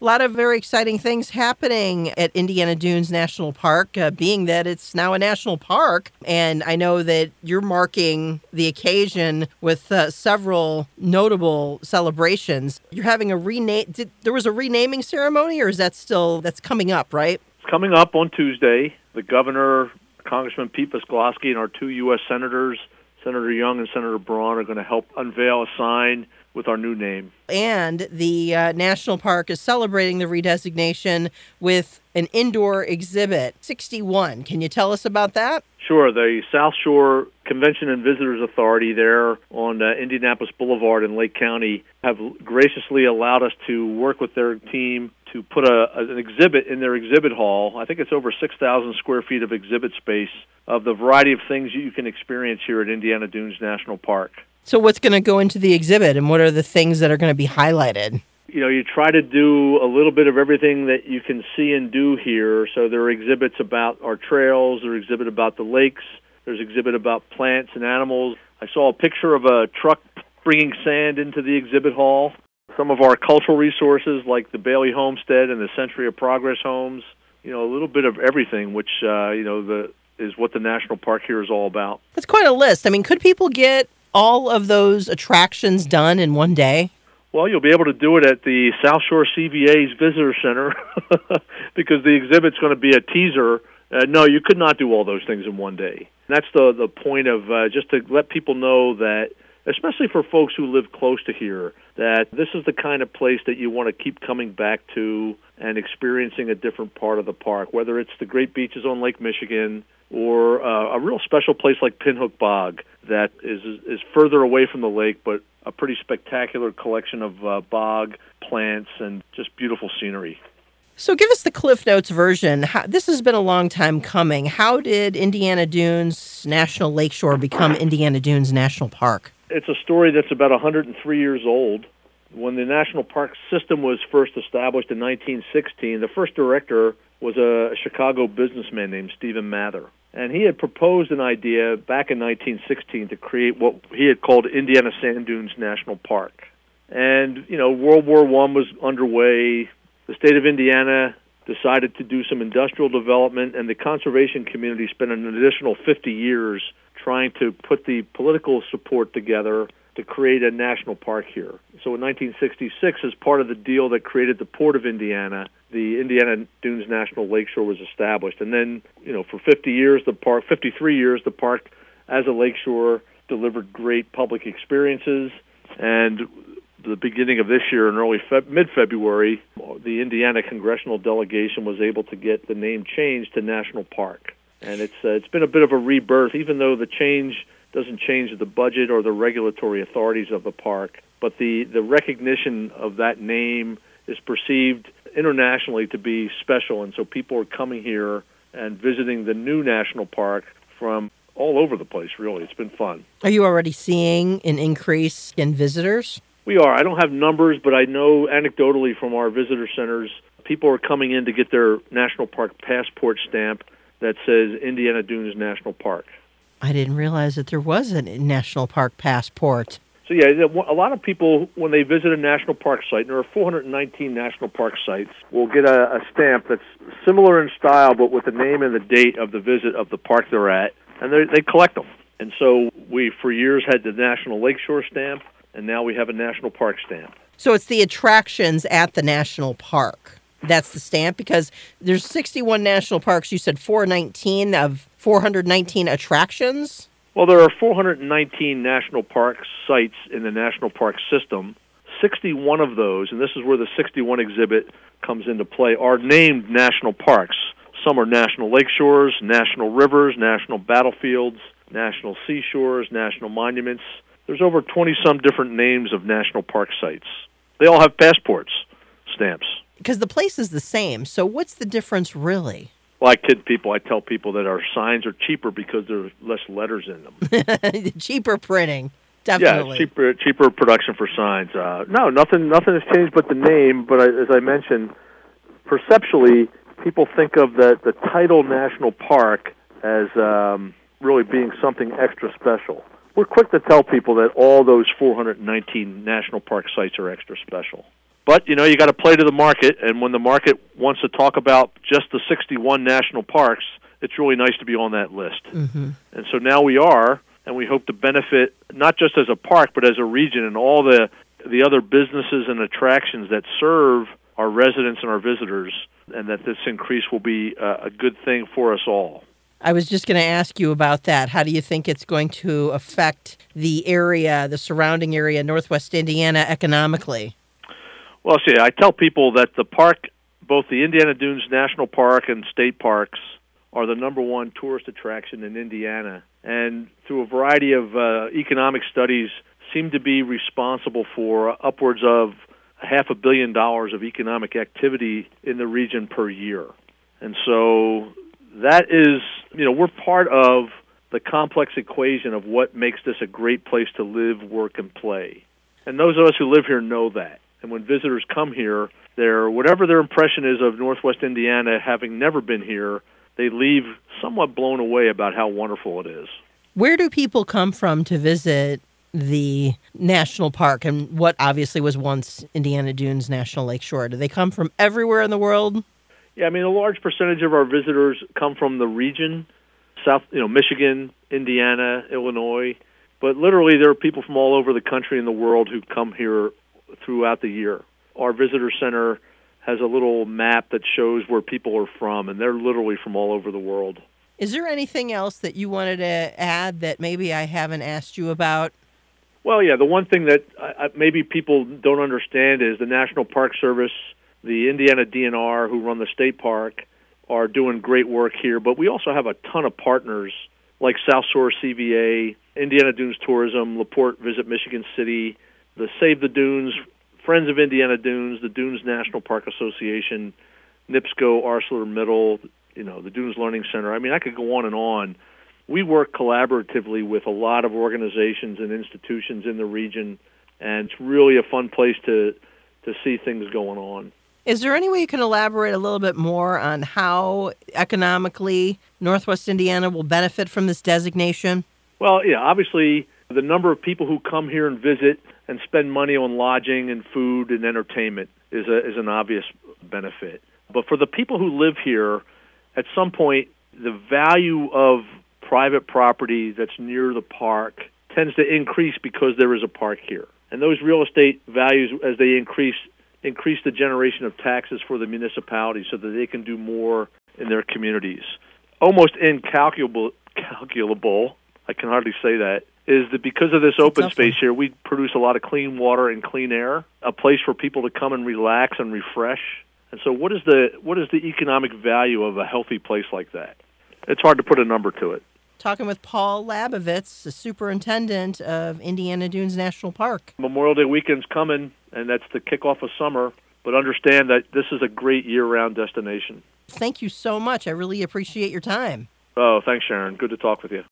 A lot of very exciting things happening at Indiana Dunes National Park, being that it's now a national park. And I know that you're marking the occasion with several notable celebrations. You're having a there was a renaming ceremony, or is that's coming up, right? It's coming up on Tuesday. The governor, Congressman Pete Visclosky, and our two U.S. senators, Senator Young and Senator Braun, are going to help unveil a sign with our new name. And the national park is celebrating the redesignation with an indoor exhibit, 61. Can you tell us about that? Sure. The South Shore Convention and Visitors Authority there on Indianapolis Boulevard in Lake County have graciously allowed us to work with their team to put an exhibit in their exhibit hall. I think it's over 6,000 square feet of exhibit space of the variety of things you can experience here at Indiana Dunes National Park. So what's going to go into the exhibit, and what are the things that are going to be highlighted? You try to do a little bit of everything that you can see and do here. So there are exhibits about our trails, there are exhibits about the lakes, there's exhibit about plants and animals. I saw a picture of a truck bringing sand into the exhibit hall. Some of our cultural resources like the Bailey Homestead and the Century of Progress homes. A little bit of everything, which, is what the national park here is all about. That's quite a list. I mean, could people get all of those attractions done in one day? Well, you'll be able to do it at the South Shore CVA's Visitor Center because the exhibit's going to be a teaser. No, you could not do all those things in one day. And that's the point of just to let people know that, especially for folks who live close to here, that this is the kind of place that you want to keep coming back to and experiencing a different part of the park, whether it's the great beaches on Lake Michigan or a real special place like Pinhook Bog that is further away from the lake, but a pretty spectacular collection of bog plants and just beautiful scenery. So give us the Cliff Notes version. This has been a long time coming. How did Indiana Dunes National Lakeshore become Indiana Dunes National Park? It's a story that's about 103 years old. When the national park system was first established in 1916, the first director was a Chicago businessman named Stephen Mather. And he had proposed an idea back in 1916 to create what he had called Indiana Sand Dunes National Park. And, World War I was underway. The state of Indiana decided to do some industrial development, and the conservation community spent an additional 50 years trying to put the political support together to create a national park here. So in 1966, as part of the deal that created the Port of Indiana, the Indiana Dunes National Lakeshore was established. And then, for 53 years, the park as a lakeshore delivered great public experiences. And the beginning of this year, in mid-February, the Indiana congressional delegation was able to get the name changed to National Park. And it's been a bit of a rebirth, even though the change doesn't change the budget or the regulatory authorities of the park. But the recognition of that name is perceived internationally to be special, and so people are coming here and visiting the new national park from all over the place, really. It's been fun. Are you already seeing an increase in visitors? We are. I don't have numbers, but I know anecdotally from our visitor centers, people are coming in to get their national park passport stamp that says Indiana Dunes National Park. I didn't realize that there was a national park passport. So, yeah, a lot of people, when they visit a national park site, and there are 419 national park sites, will get a stamp that's similar in style, but with the name and the date of the visit of the park they're at, and they collect them. And so we, for years, had the National Lakeshore stamp, and now we have a national park stamp. So it's the attractions at the national park. That's the stamp, because there's 61 national parks. You said 419 of 419 attractions? Well, there are 419 national park sites in the national park system. 61 of those, and this is where the 61 exhibit comes into play, are named national parks. Some are national lakeshores, national rivers, national battlefields, national seashores, national monuments. There's over 20-some different names of national park sites. They all have passports, stamps. Because the place is the same, so what's the difference really? Well, I kid people. I tell people that our signs are cheaper because there's less letters in them. Cheaper printing, definitely. Yeah, cheaper production for signs. No, nothing has changed but the name. But as I mentioned, perceptually, people think of the title National Park as really being something extra special. We're quick to tell people that all those 419 national park sites are extra special. But, you know, you got to play to the market, and when the market wants to talk about just the 61 national parks, it's really nice to be on that list. Mm-hmm. And so now we are, and we hope to benefit not just as a park, but as a region and all the other businesses and attractions that serve our residents and our visitors, and that this increase will be a good thing for us all. I was just going to ask you about that. How do you think it's going to affect the area, the surrounding area, Northwest Indiana, economically? Well, see, I tell people that the park, both the Indiana Dunes National Park and state parks, are the number one tourist attraction in Indiana, and through a variety of economic studies, seem to be responsible for upwards of $500 million of economic activity in the region per year. And so that is, you know, we're part of the complex equation of what makes this a great place to live, work, and play. And those of us who live here know that. And when visitors come here, whatever their impression is of Northwest Indiana, having never been here, they leave somewhat blown away about how wonderful it is. Where do people come from to visit the national park and what obviously was once Indiana Dunes National Lakeshore? Do they come from everywhere in the world? Yeah, I mean, a large percentage of our visitors come from the region, Michigan, Indiana, Illinois. But literally, there are people from all over the country and the world who come here throughout the year. Our visitor center has a little map that shows where people are from, and they're literally from all over the world. Is there anything else that you wanted to add that maybe I haven't asked you about? Well, yeah, the one thing that maybe people don't understand is the National Park Service, the Indiana DNR, who run the state park, are doing great work here. But we also have a ton of partners like South Shore CVA, Indiana Dunes Tourism, LaPorte Visit Michigan City, the Save the Dunes, Friends of Indiana Dunes, the Dunes National Park Association, NIPSCO, ArcelorMittal, the Dunes Learning Center. I mean, I could go on and on. We work collaboratively with a lot of organizations and institutions in the region, and it's really a fun place to see things going on. Is there any way you can elaborate a little bit more on how economically Northwest Indiana will benefit from this designation? Well, yeah, obviously the number of people who come here and visit and spend money on lodging and food and entertainment is an obvious benefit. But for the people who live here, at some point, the value of private property that's near the park tends to increase because there is a park here. And those real estate values, as they increase the generation of taxes for the municipality so that they can do more in their communities. Almost incalculable, I can hardly say that, is that because of this open space here, we produce a lot of clean water and clean air, a place for people to come and relax and refresh. And so what is the economic value of a healthy place like that? It's hard to put a number to it. Talking with Paul Labovitz, the superintendent of Indiana Dunes National Park. Memorial Day weekend's coming, and that's the kickoff of summer, but understand that this is a great year-round destination. Thank you so much. I really appreciate your time. Oh, thanks, Sharon. Good to talk with you.